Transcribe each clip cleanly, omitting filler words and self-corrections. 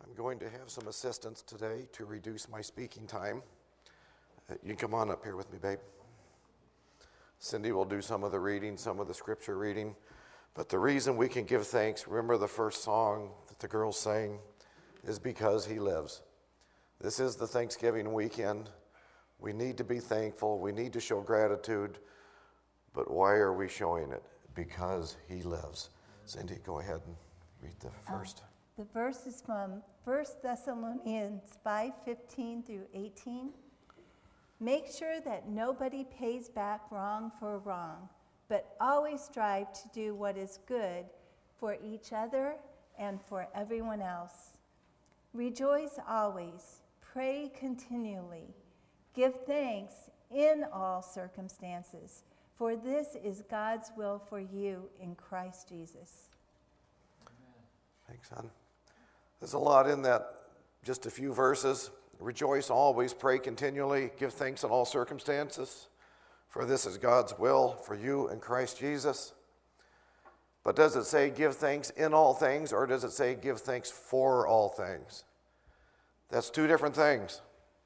I'm going to have some assistance today to reduce my speaking time. You can come on up here with me, babe. Cindy will do some of the reading, some of the scripture reading. But the reason we can give thanks, remember the first song that the girls sang, is because he lives. This is the Thanksgiving weekend. We need to be thankful. We need to show gratitude. But why are we showing it? Because he lives. Cindy, go ahead and read the first. The verse is from 1 Thessalonians 5:15 through 18. Make sure that nobody pays back wrong for wrong, but always strive to do what is good for each other and for everyone else. Rejoice always, pray continually, give thanks in all circumstances, for this is God's will for you in Christ Jesus. Thanks, son. There's a lot in that, just a few verses. Rejoice always, pray continually, give thanks in all circumstances, for this is God's will for you in Christ Jesus. But does it say give thanks in all things, or does it say give thanks for all things? That's two different things.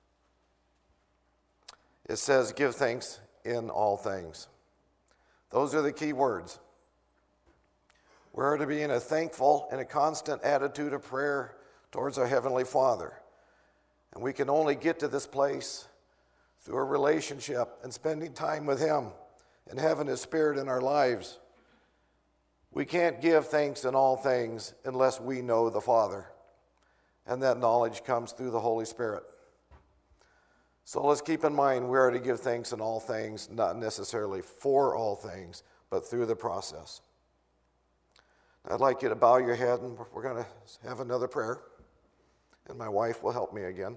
It says give thanks in all things. Those are the key words. We're to be in a thankful and a constant attitude of prayer towards our Heavenly Father. And we can only get to this place through a relationship and spending time with Him and having His Spirit in our lives. We can't give thanks in all things unless we know the Father. And that knowledge comes through the Holy Spirit. So let's keep in mind we are to give thanks in all things, not necessarily for all things, but through the process. I'd like you to bow your head, and we're going to have another prayer. And my wife will help me again.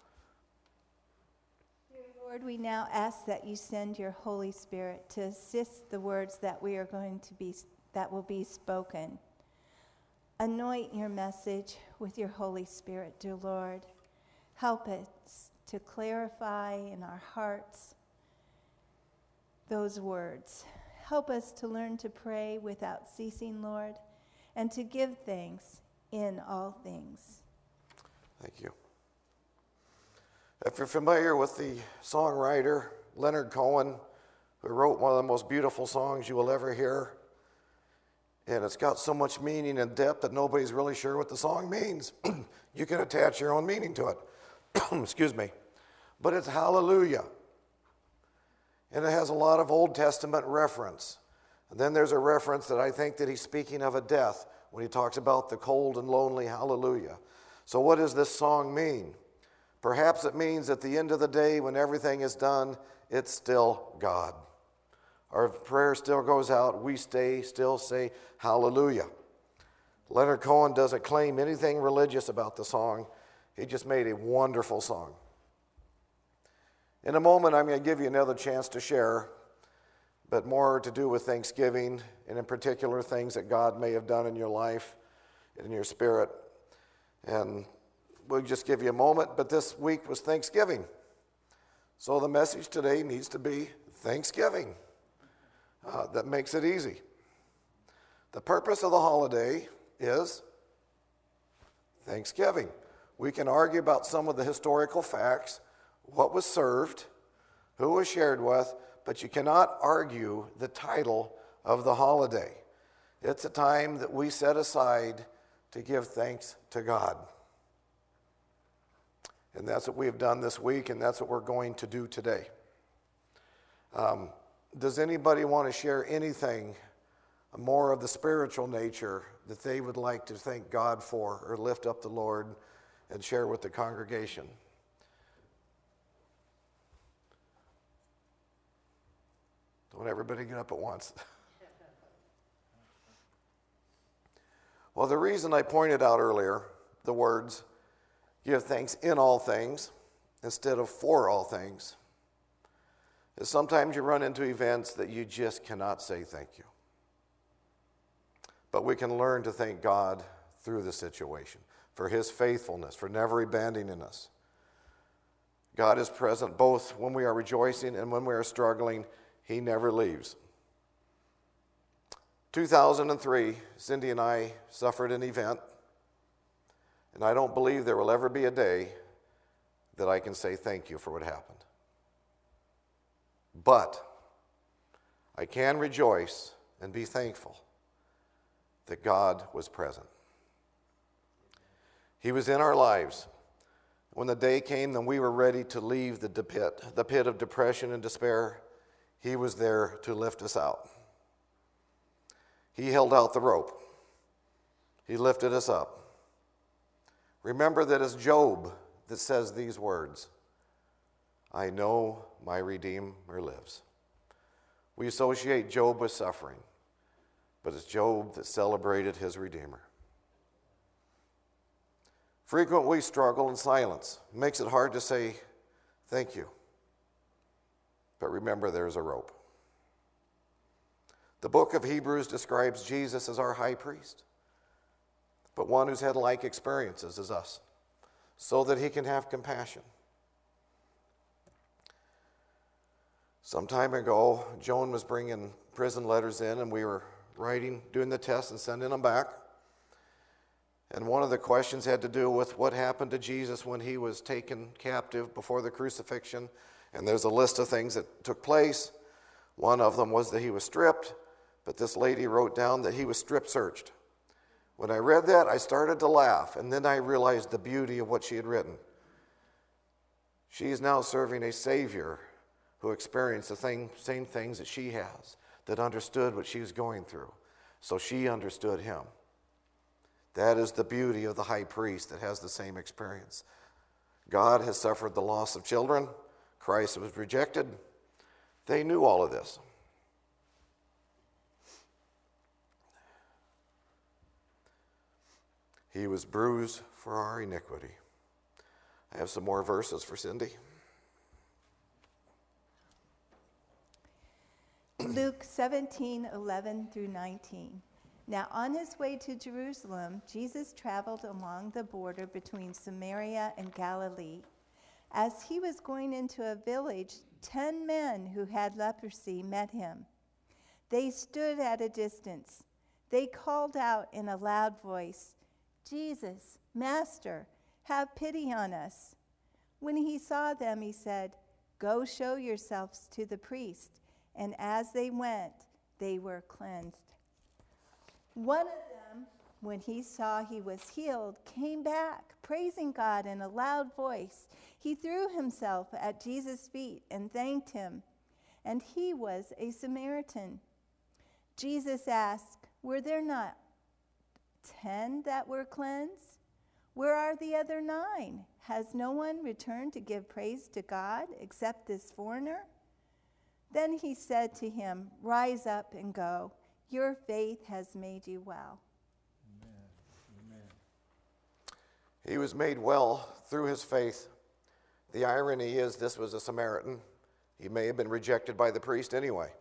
Dear Lord, we now ask that you send your Holy Spirit to assist the words that will be spoken. Anoint your message with your Holy Spirit, dear Lord. Help us to clarify in our hearts those words. Help us to learn to pray without ceasing, Lord, and to give thanks in all things. Thank you. If you're familiar with the songwriter Leonard Cohen, who wrote one of the most beautiful songs you will ever hear, and it's got so much meaning and depth that nobody's really sure what the song means. You can attach your own meaning to it. Excuse me. But it's Hallelujah. And it has a lot of Old Testament reference. And then there's a reference that I think that he's speaking of a death when he talks about the cold and lonely Hallelujah. So what does this song mean? Perhaps it means at the end of the day, when everything is done, it's still God. Our prayer still goes out. We still say hallelujah. Leonard Cohen doesn't claim anything religious about the song. He just made a wonderful song. In a moment, I'm going to give you another chance to share, but more to do with Thanksgiving, and in particular things that God may have done in your life, in your spirit. And we'll just give you a moment, but this week was Thanksgiving. So the message today needs to be Thanksgiving. That makes it easy. The purpose of the holiday is Thanksgiving. We can argue about some of the historical facts, what was served, who was shared with, but you cannot argue the title of the holiday. It's a time that we set aside to give thanks to God. And that's what we have done this week, and that's what we're going to do today. Does anybody want to share anything more of the spiritual nature that they would like to thank God for or lift up the Lord and share with the congregation? Don't everybody get up at once. Well, the reason I pointed out earlier the words, give thanks in all things instead of for all things, is sometimes you run into events that you just cannot say thank you. But we can learn to thank God through the situation, for His faithfulness, for never abandoning us. God is present both when we are rejoicing and when we are struggling. He never leaves. 2003, Cindy and I suffered an event. And I don't believe there will ever be a day that I can say thank you for what happened. But I can rejoice and be thankful that God was present. He was in our lives. When the day came that we were ready to leave the pit of depression and despair, He was there to lift us out. He held out the rope. He lifted us up. Remember that it's Job that says these words, "I know my Redeemer lives." We associate Job with suffering, but it's Job that celebrated his Redeemer. Frequently we struggle in silence. It makes it hard to say thank you. But remember, there's a rope. The book of Hebrews describes Jesus as our high priest, but one who's had like experiences as us, so that he can have compassion. Some time ago, Joan was bringing prison letters in, and we were doing the tests and sending them back. And one of the questions had to do with what happened to Jesus when he was taken captive before the crucifixion. And there's a list of things that took place. One of them was that he was stripped, but this lady wrote down that he was strip searched. When I read that, I started to laugh, and then I realized the beauty of what she had written. She is now serving a Savior who experienced the same things that she has, that understood what she was going through. So she understood him. That is the beauty of the high priest that has the same experience. God has suffered the loss of children. Christ was rejected. They knew all of this. He was bruised for our iniquity. I have some more verses for Cindy. Luke 17:11 through 19. Now on his way to Jerusalem, Jesus traveled along the border between Samaria and Galilee. As he was going into a village, 10 men who had leprosy met him. They stood at a distance. They called out in a loud voice, "Jesus, Master, have pity on us." When he saw them, he said, "Go show yourselves to the priest." And as they went, they were cleansed. One of them, when he saw he was healed, came back, praising God in a loud voice. He threw himself at Jesus' feet and thanked him. And he was a Samaritan. Jesus asked, "Were there not 10 that were cleansed? Where are the other 9? Has no one returned to give praise to God except this foreigner?" Then he said to him, "Rise up and go. Your faith has made you well." Amen. Amen. He was made well through his faith. The irony is this was a Samaritan. He may have been rejected by the priest anyway.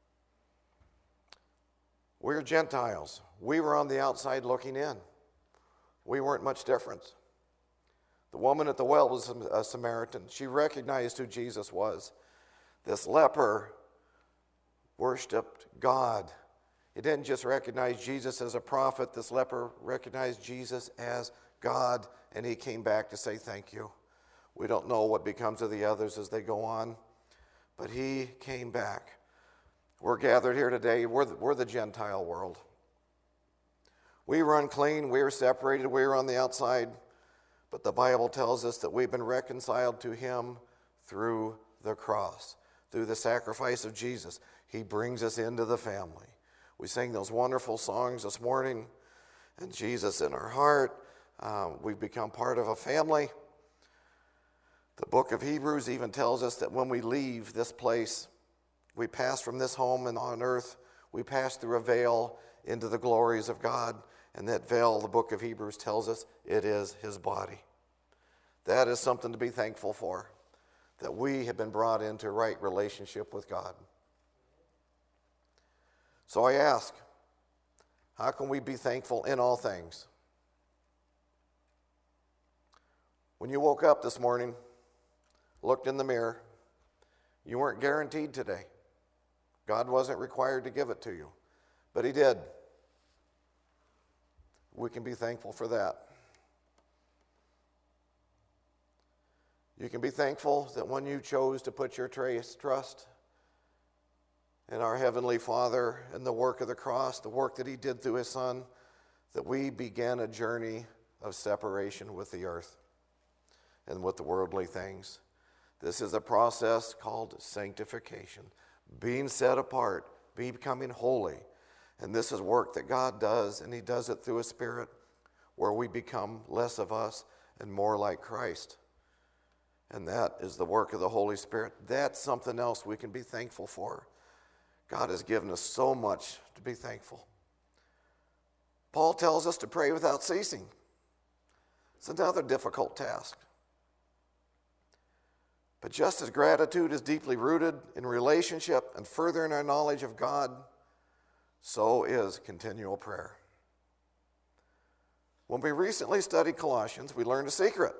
We're Gentiles. We were on the outside looking in. We weren't much different. The woman at the well was a Samaritan. She recognized who Jesus was. This leper worshiped God. He didn't just recognize Jesus as a prophet. This leper recognized Jesus as God, and he came back to say thank you. We don't know what becomes of the others as they go on, but he came back. We're gathered here today. We're the Gentile world. We were unclean. We were separated. We were on the outside. But the Bible tells us that we've been reconciled to him through the cross, through the sacrifice of Jesus. He brings us into the family. We sang those wonderful songs this morning, and Jesus in our heart. We've become part of a family. The book of Hebrews even tells us that when we leave this place, we pass from this home and on earth, we pass through a veil into the glories of God. And that veil, the book of Hebrews tells us, it is his body. That is something to be thankful for, that we have been brought into right relationship with God. So I ask, how can we be thankful in all things? When you woke up this morning, looked in the mirror, you weren't guaranteed today. God wasn't required to give it to you, but he did. We can be thankful for that. You can be thankful that when you chose to put your trust in our Heavenly Father and the work of the cross, the work that He did through His Son, that we began a journey of separation with the earth and with the worldly things. This is a process called sanctification, being set apart, becoming holy. And this is work that God does, and He does it through His Spirit, where we become less of us and more like Christ. And that is the work of the Holy Spirit. That's something else we can be thankful for. God has given us so much to be thankful. Paul tells us to pray without ceasing. It's another difficult task. But just as gratitude is deeply rooted in relationship and furthering our knowledge of God, so is continual prayer. When we recently studied Colossians, we learned a secret.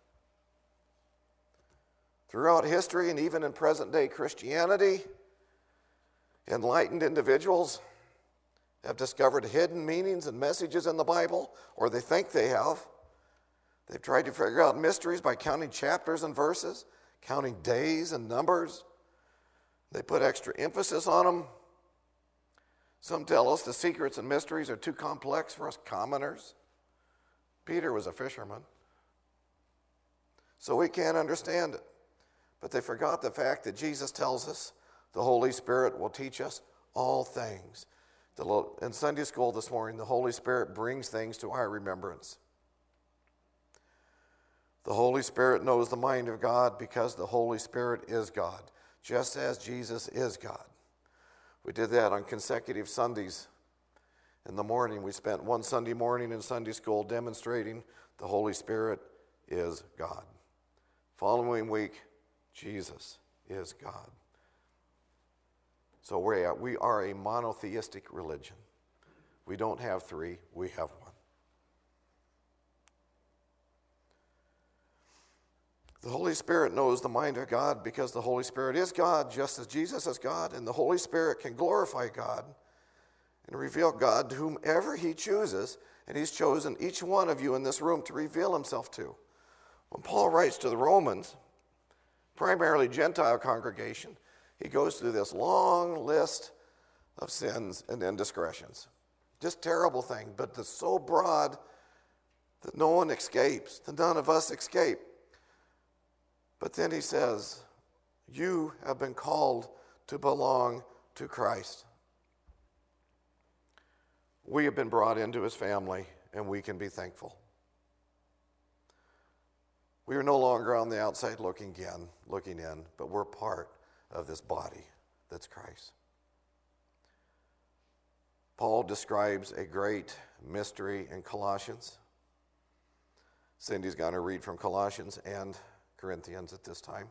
Throughout history and even in present-day Christianity, enlightened individuals have discovered hidden meanings and messages in the Bible, or they think they have. They've tried to figure out mysteries by counting chapters and verses, counting days and numbers. They put extra emphasis on them. Some tell us the secrets and mysteries are too complex for us commoners. Peter was a fisherman, so we can't understand it. But they forgot the fact that Jesus tells us the Holy Spirit will teach us all things. In Sunday school this morning, the Holy Spirit brings things to our remembrance. The Holy Spirit knows the mind of God because the Holy Spirit is God, just as Jesus is God. We did that on consecutive Sundays. In the morning, we spent one Sunday morning in Sunday school demonstrating the Holy Spirit is God. Following week, Jesus is God. So we are a monotheistic religion. We don't have three, we have one. The Holy Spirit knows the mind of God because the Holy Spirit is God, just as Jesus is God, and the Holy Spirit can glorify God and reveal God to whomever He chooses, and He's chosen each one of you in this room to reveal Himself to. When Paul writes to the Romans, primarily Gentile congregation, he goes through this long list of sins and indiscretions. Just terrible thing, but it's so broad that no one escapes, that none of us escape. But then he says, you have been called to belong to Christ. We have been brought into His family, and we can be thankful. We are no longer on the outside looking in, but we're part of this body that's Christ. Paul describes a great mystery in Colossians. Cindy's going to read from Colossians and Corinthians at this time.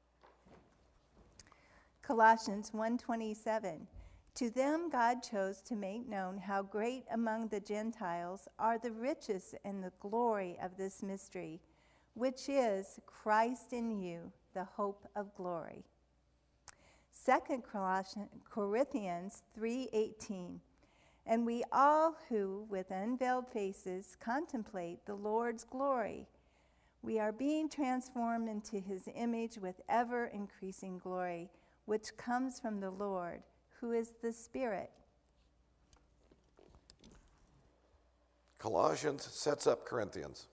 Colossians 1:27. To them God chose to make known how great among the Gentiles are the riches and the glory of this mystery, which is Christ in you, the hope of glory. 2 Corinthians 3:18. And we all who with unveiled faces contemplate the Lord's glory, we are being transformed into His image with ever-increasing glory, which comes from the Lord, who is the Spirit. Colossians sets up Corinthians.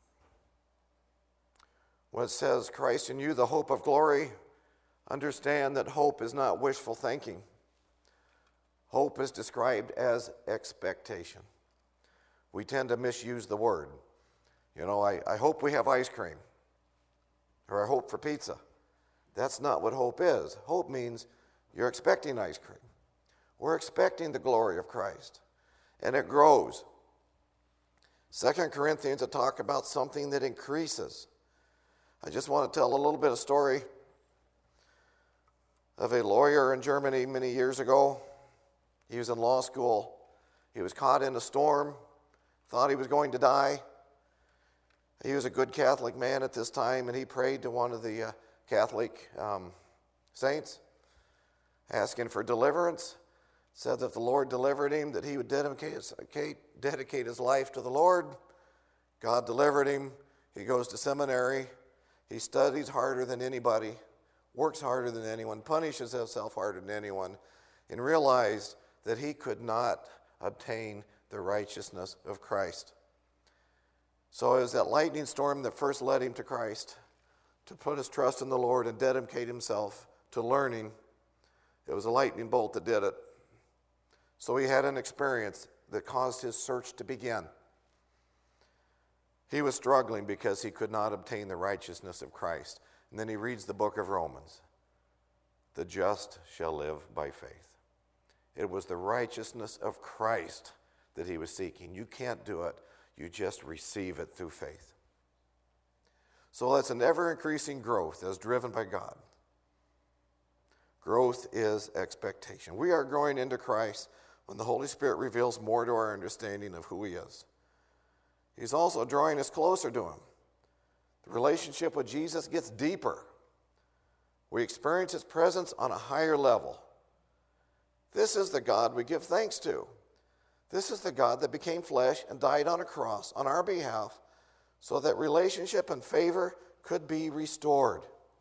When it says, Christ in you, the hope of glory, understand that hope is not wishful thinking. Hope is described as expectation. We tend to misuse the word. You know, I hope we have ice cream, or I hope for pizza. That's not what hope is. Hope means you're expecting ice cream. We're expecting the glory of Christ, and it grows. 2 Corinthians will talk about something that increases. I just want to tell a little bit of story of a lawyer in Germany many years ago. He was in law school. He was caught in a storm, thought he was going to die. He was a good Catholic man at this time, and he prayed to one of the Catholic saints, asking for deliverance. Said that if the Lord delivered him, that he would dedicate his life to the Lord. God delivered him. He goes to seminary. He studies harder than anybody, works harder than anyone, punishes himself harder than anyone, and realized that he could not obtain the righteousness of Christ. So it was that lightning storm that first led him to Christ, to put his trust in the Lord and dedicate himself to learning. It was a lightning bolt that did it. So he had an experience that caused his search to begin. He was struggling because he could not obtain the righteousness of Christ. And then he reads the book of Romans. The just shall live by faith. It was the righteousness of Christ that he was seeking. You can't do it. You just receive it through faith. So that's an ever-increasing growth as driven by God. Growth is expectation. We are growing into Christ when the Holy Spirit reveals more to our understanding of who he is. He's also drawing us closer to him. The relationship with Jesus gets deeper. We experience his presence on a higher level. This is the God we give thanks to. This is the God that became flesh and died on a cross on our behalf so that relationship and favor could be restored.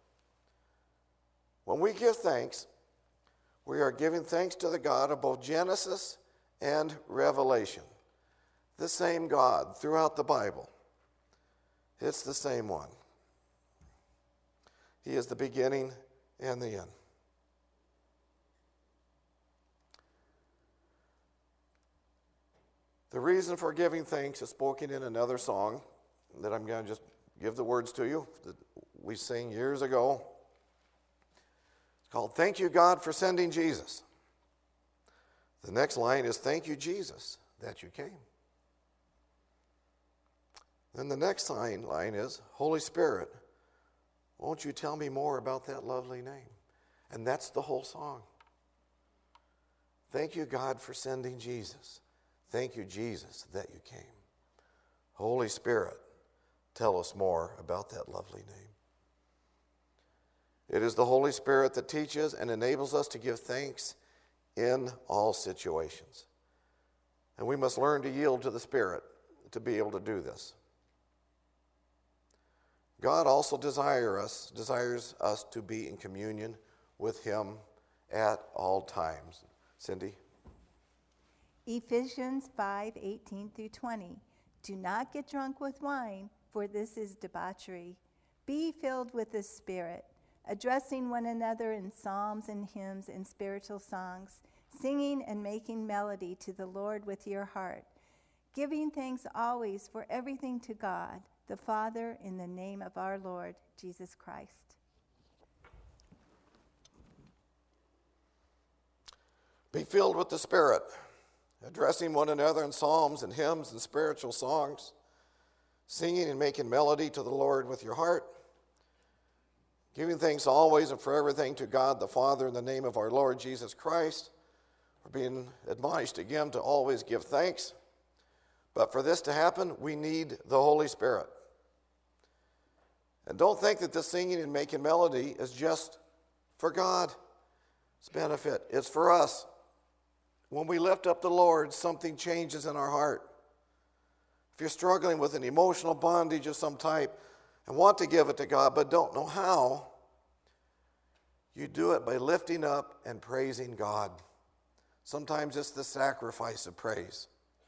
When we give thanks, we are giving thanks to the God of both Genesis and Revelation. The same God throughout the Bible. It's the same one. He is the beginning and the end. The reason for giving thanks is spoken in another song that I'm going to just give the words to you that we sang years ago. It's called Thank You, God, for Sending Jesus. The next line is Thank You, Jesus, that you came. Then the next line is, Holy Spirit, won't you tell me more about that lovely name? And that's the whole song. Thank you, God, for sending Jesus. Thank you, Jesus, that you came. Holy Spirit, tell us more about that lovely name. It is the Holy Spirit that teaches and enables us to give thanks in all situations. And we must learn to yield to the Spirit to be able to do this. God also desires us to be in communion with him at all times. Cindy? Ephesians 5:18 through 20. Do not get drunk with wine, for this is debauchery. Be filled with the Spirit, addressing one another in psalms and hymns and spiritual songs, singing and making melody to the Lord with your heart, giving thanks always for everything to God, the Father, in the name of our Lord Jesus Christ. Be filled with the Spirit, addressing one another in psalms and hymns and spiritual songs, singing and making melody to the Lord with your heart, giving thanks always and for everything to God the Father in the name of our Lord Jesus Christ. We're being admonished again to always give thanks. But for this to happen, we need the Holy Spirit. And don't think that this singing and making melody is just for God's benefit. It's for us. When we lift up the Lord, something changes in our heart. If you're struggling with an emotional bondage of some type and want to give it to God but don't know how, you do it by lifting up and praising God. Sometimes it's the sacrifice of praise.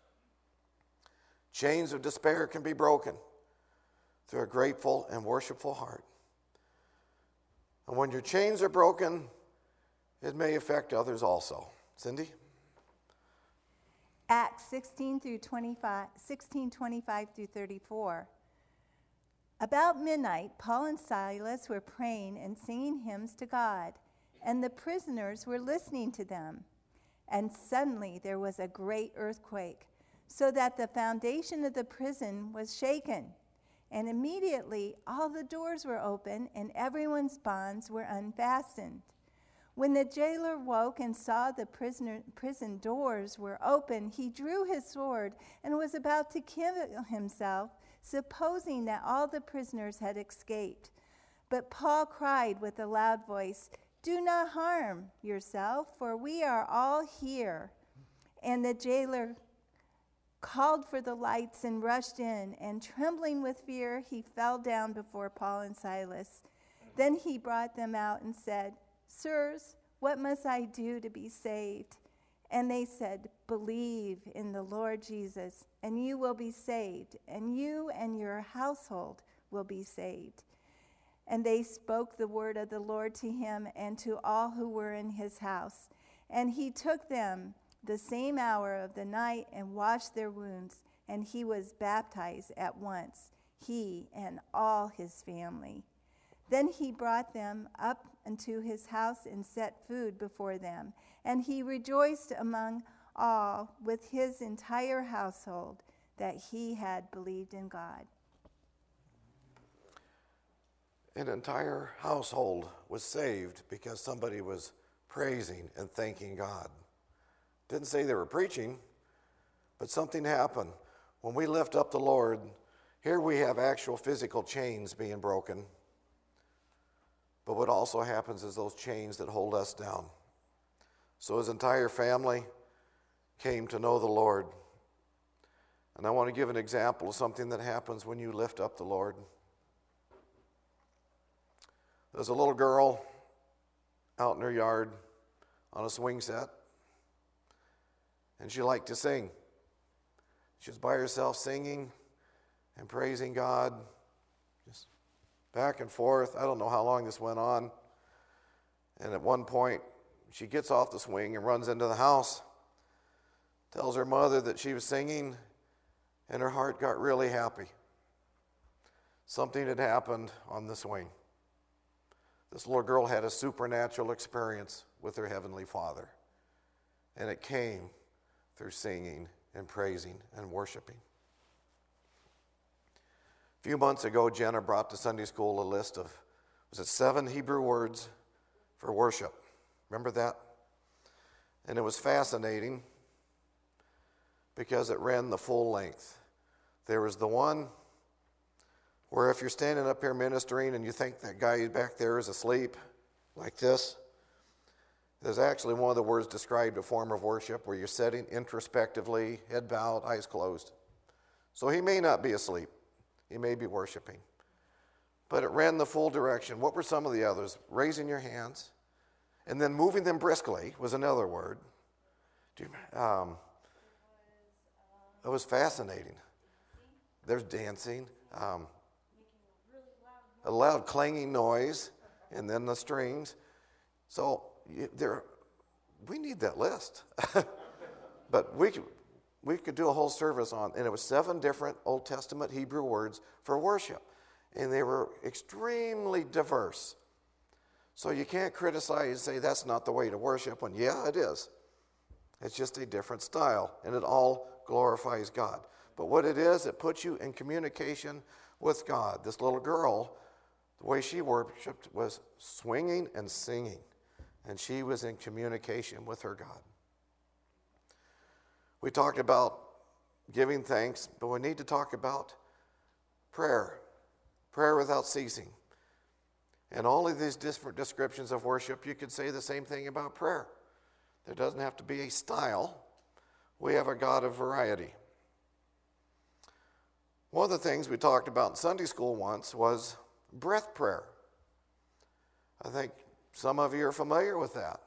Chains of despair can be broken through a grateful and worshipful heart. And when your chains are broken, it may affect others also. Cindy? Acts 16:25 through 34. About midnight, Paul and Silas were praying and singing hymns to God, and the prisoners were listening to them. And suddenly there was a great earthquake, so that the foundation of the prison was shaken. And immediately all the doors were open and everyone's bonds were unfastened. When the jailer woke and saw the prison doors were open, he drew his sword and was about to kill himself, supposing that all the prisoners had escaped. But Paul cried with a loud voice, "Do not harm yourself, for we are all here." And the jailer called for the lights and rushed in, and trembling with fear, he fell down before Paul and Silas. Then he brought them out and said, "Sirs, what must I do to be saved?" And they said, "Believe in the Lord Jesus, and you will be saved, and you and your household will be saved." And they spoke the word of the Lord to him and to all who were in his house. And he took them the same hour of the night and washed their wounds, and he was baptized at once, he and all his family. Then he brought them up into his house and set food before them, and he rejoiced among all with his entire household that he had believed in God. An entire household was saved because somebody was praising and thanking God. Didn't say they were preaching, but something happened. When we lift up the Lord, here we have actual physical chains being broken. But what also happens is those chains that hold us down. So his entire family came to know the Lord. And I want to give an example of something that happens when you lift up the Lord. There's a little girl out in her yard on a swing set, and she liked to sing. She was by herself singing and praising God, just back and forth. I don't know how long this went on. And at one point, she gets off the swing and runs into the house, tells her mother that she was singing, and her heart got really happy. Something had happened on the swing. This little girl had a supernatural experience with her Heavenly Father, and it came through singing and praising and worshiping. A few months ago, Jenna brought to Sunday school a list of, 7 Hebrew words for worship. Remember that? And it was fascinating because it ran the full length. There was the one where if you're standing up here ministering and you think that guy back there is asleep, like this, there's actually one of the words described a form of worship where you're sitting introspectively, head bowed, eyes closed. So he may not be asleep. He may be worshiping. But it ran the full direction. What were some of the others? Raising your hands, and then moving them briskly was another word. It was fascinating. There's dancing. A loud clanging noise, and then the strings. So we need that list. But we could do a whole service on, and it was 7 different Old Testament Hebrew words for worship. And they were extremely diverse. So you can't criticize and say that's not the way to worship when, yeah, it is. It's just a different style, and it all glorifies God. But what it is, it puts you in communication with God. This little girl, the way she worshiped was swinging and singing, and she was in communication with her God. We talked about giving thanks, but we need to talk about prayer without ceasing. And all of these different descriptions of worship, you could say the same thing about prayer. There doesn't have to be a style. We have a God of variety. One of the things we talked about in Sunday school once was breath prayer. I think some of you are familiar with that.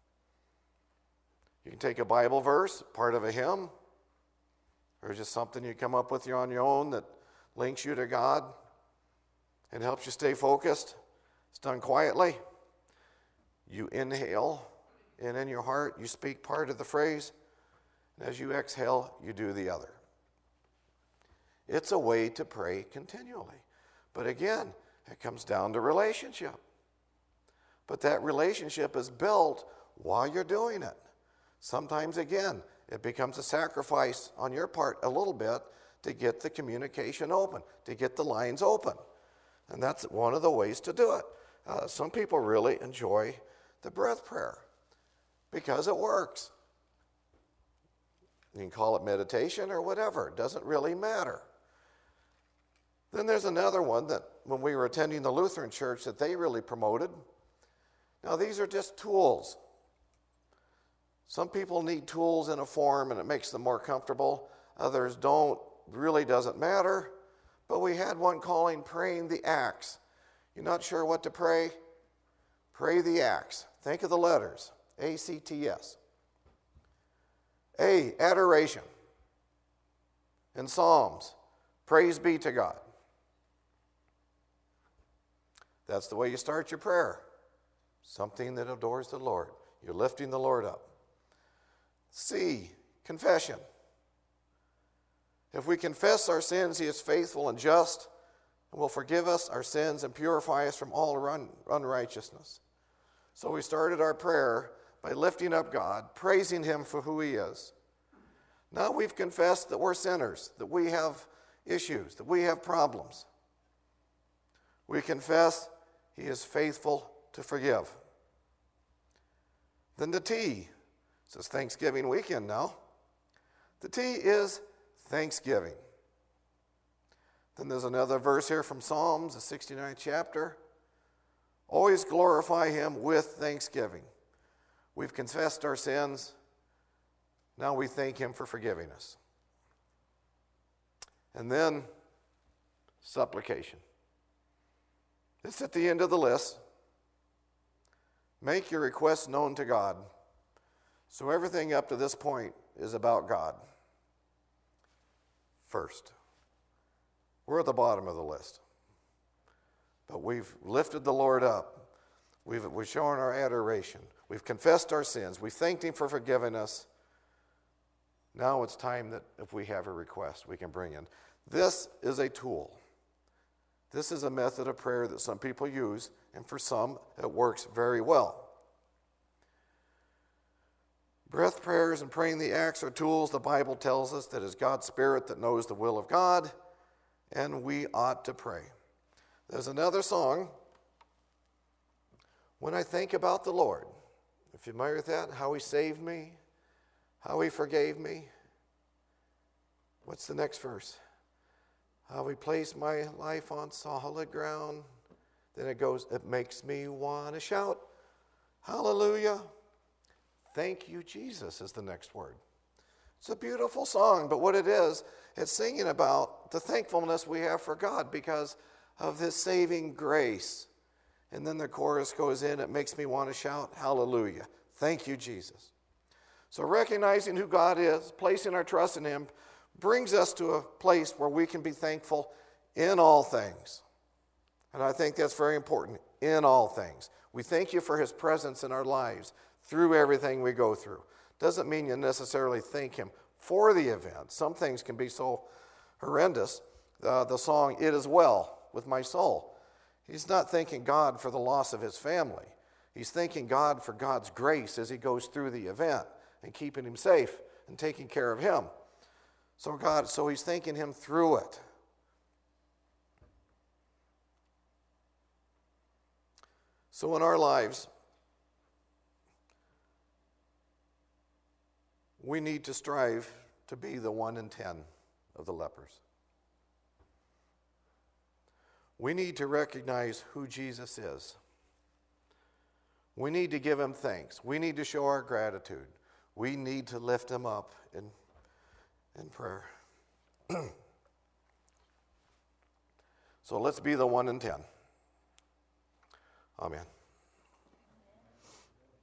You can take a Bible verse, part of a hymn, or just something you come up with on your own that links you to God and helps you stay focused. It's done quietly. You inhale, and in your heart you speak part of the phrase, and as you exhale, you do the other. It's a way to pray continually. But again, it comes down to relationship. But that relationship is built while you're doing it. Sometimes, again, it becomes a sacrifice on your part a little bit to get the communication open, to get the lines open. And that's one of the ways to do it. Some people really enjoy the breath prayer because it works. You can call it meditation or whatever. It doesn't really matter. Then there's another one that when we were attending the Lutheran church that they really promoted. Now these are just tools. Some people need tools in a form and it makes them more comfortable. others don't, really doesn't matter. But we had one calling praying the Acts. You're not sure what to pray? Pray the Acts. Think of the letters, A-C-T-S. A, adoration. In Psalms, praise be to God. That's the way you start your prayer. Something that adores the Lord. You're lifting the Lord up. C, confession. If we confess our sins, he is faithful and just and will forgive us our sins and purify us from all unrighteousness. So we started our prayer by lifting up God, praising him for who he is. Now we've confessed that we're sinners, that we have issues, that we have problems. We confess he is faithful to forgive. Then the T, it's Thanksgiving weekend now. The T is thanksgiving. Then there's another verse here from Psalms, the 69th chapter. Always glorify him with thanksgiving. We've confessed our sins. Now we thank him for forgiving us. And then supplication. It's at the end of the list. Make your requests known to God. So everything up to this point is about God. First. We're at the bottom of the list. But we've lifted the Lord up. We've shown our adoration. We've confessed our sins. We've thanked him for forgiving us. Now it's time that if we have a request, we can bring in. This is a tool. This is a method of prayer that some people use, and for some, it works very well. Breath prayers and praying the Acts are tools the Bible tells us that is God's Spirit that knows the will of God, and we ought to pray. There's another song, When I Think About the Lord. If you're familiar with that, how he saved me, how he forgave me. What's the next verse? How he placed my life on solid ground. Then it goes, it makes me want to shout, hallelujah. Thank you, Jesus, is the next word. It's a beautiful song, but what it is, it's singing about the thankfulness we have for God because of his saving grace. And then the chorus goes in, it makes me want to shout, hallelujah. Thank you, Jesus. So recognizing who God is, placing our trust in him, brings us to a place where we can be thankful in all things. And I think that's very important, in all things. We thank you for his presence in our lives through everything we go through. Doesn't mean you necessarily thank him for the event. Some things can be so horrendous. The song, It Is Well With My Soul. He's not thanking God for the loss of his family. He's thanking God for God's grace as he goes through the event and keeping him safe and taking care of him. So he's thanking him through it. So in our lives, we need to strive to be the 1 in 10 of the lepers. We need to recognize who Jesus is. We need to give him thanks. We need to show our gratitude. We need to lift him up in prayer. So let's be the 1 in 10. Amen.